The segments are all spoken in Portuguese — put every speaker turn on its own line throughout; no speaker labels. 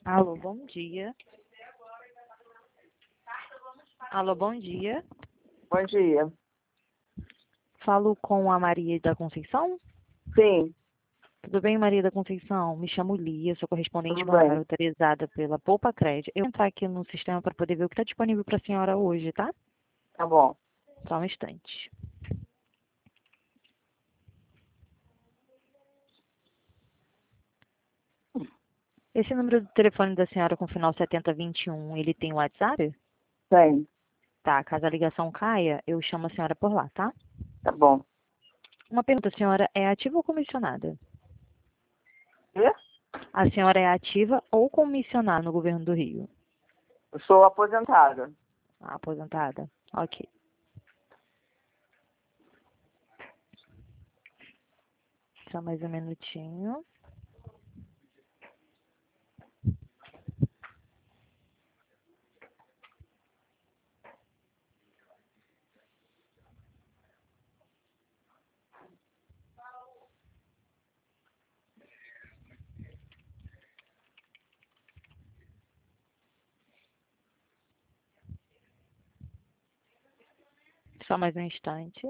Alô, bom dia. Alô, bom dia.
Bom dia.
Falo com a Maria da Conceição?
Sim,
Tudo bem, Maria da Conceição? Me chamo Lia, sou correspondente
tudo
bancária
bem.
autorizada pela Poupa Crédito. Eu vou entrar aqui no sistema para poder ver o que está disponível para a senhora hoje, tá?
Tá bom.
Só um instante. Esse número do telefone da senhora com final 7021, ele tem WhatsApp?
Tem.
Tá, caso a ligação caia, eu chamo a senhora por lá, tá?
Tá bom.
Uma pergunta, a senhora é ativa ou comissionada?
Quê?
A senhora é ativa ou comissionada no governo do Rio?
Eu sou aposentada.
Ah, aposentada? Ok. Só mais um minutinho. Só mais um instante.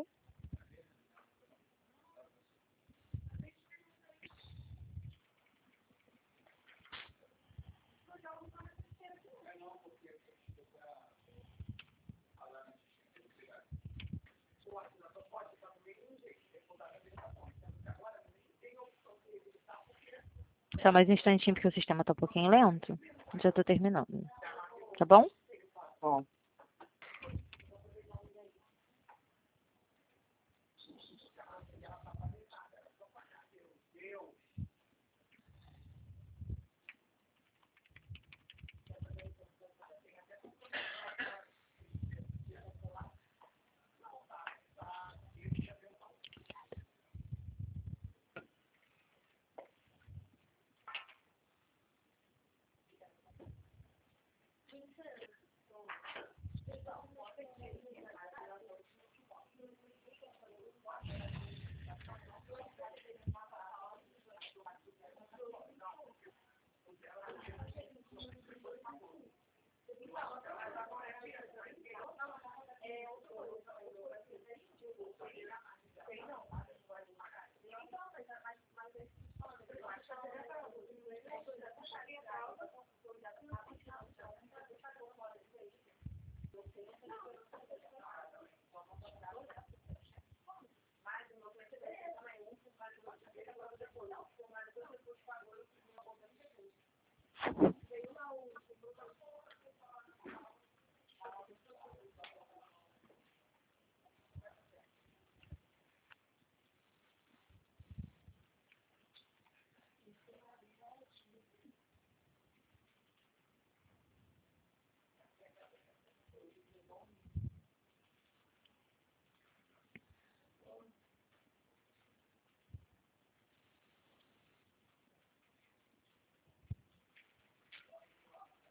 Só mais um instantinho, porque o sistema está um pouquinho lento. Já estou terminando. Tá bom?
Bom.